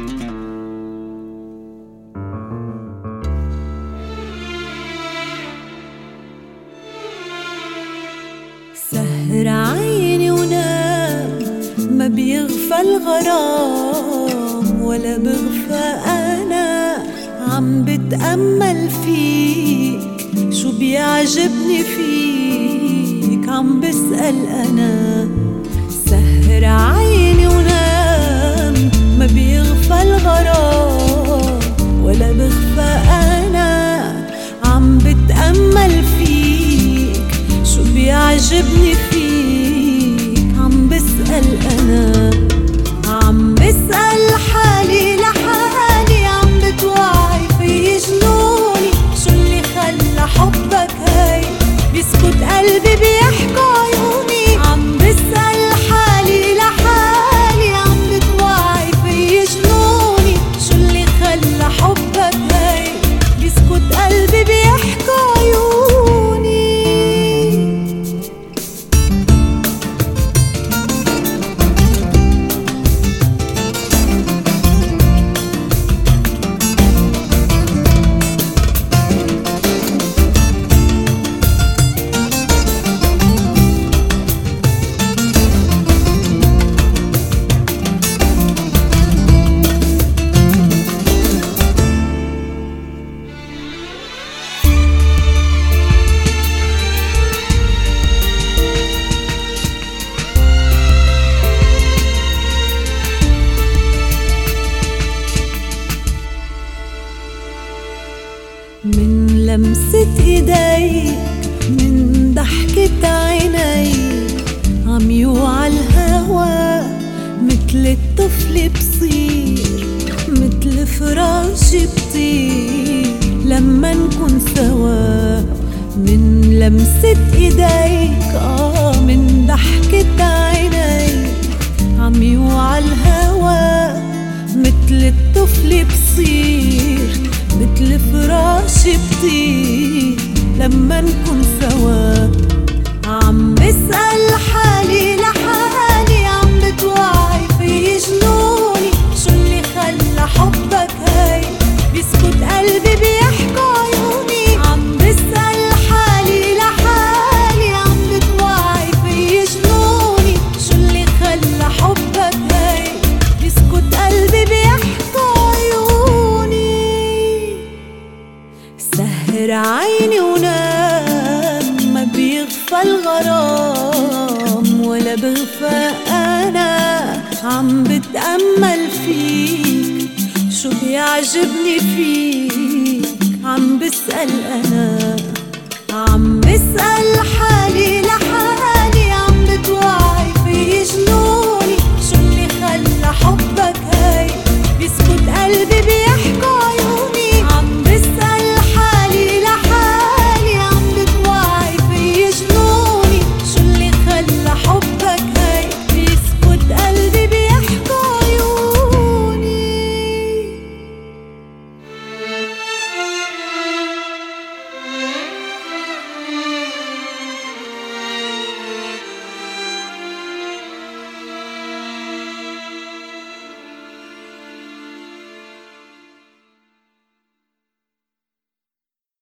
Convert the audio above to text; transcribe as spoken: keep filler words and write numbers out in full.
سهر عيني ونام، ما بيغفى الغرام ولا بغفى أنا. عم بتأمل فيك، شو بيعجبني فيك، عم بسأل أنا. سهر عيني ونام، ما بيغفى الغرام ولا بغفى أنا. عم بتأمل فيك، شو بيعجبني فيك، عم بسأل أنا. عم بسأل حالي لحالي، عم بتوعي في جنوني. شو اللي خلى حبك هاي بيسكت قلبي بيحكوا عيوني. عم بسأل حالي لحالي، عم بتوعي في جنوني. شو اللي خلى حبك هاي بيسكت قلبي بيحكوا عيوني. من لمسة ايديك، من ضحكة عينيك، عم يوعى الهوا. متل الطفل بصير، متل فراش بطير لما نكون سوا. من لمسة ايديك، آه من ضحكة عينيك، عم يوعى الهوا. متل الطفل بصير، متل فراش بطير لما نكون سوا. عم بسأل حالي لحالي، عم بتوعي في جنوني. شو اللي خلى حبك هاي بيسكت قلبي بيحكوا عيوني. عم بسأل حالي لحالي، عم بتوعي في جنوني. شو اللي خلى حبك هاي بيسكت قلبي بيحكوا عيوني. سهر عيني ونام، ما بيغفى الغرام ولا بغفى أنا. عم بتأمل فيك، شو بيعجبني فيك، عم بسأل أنا. عم بسأل حالي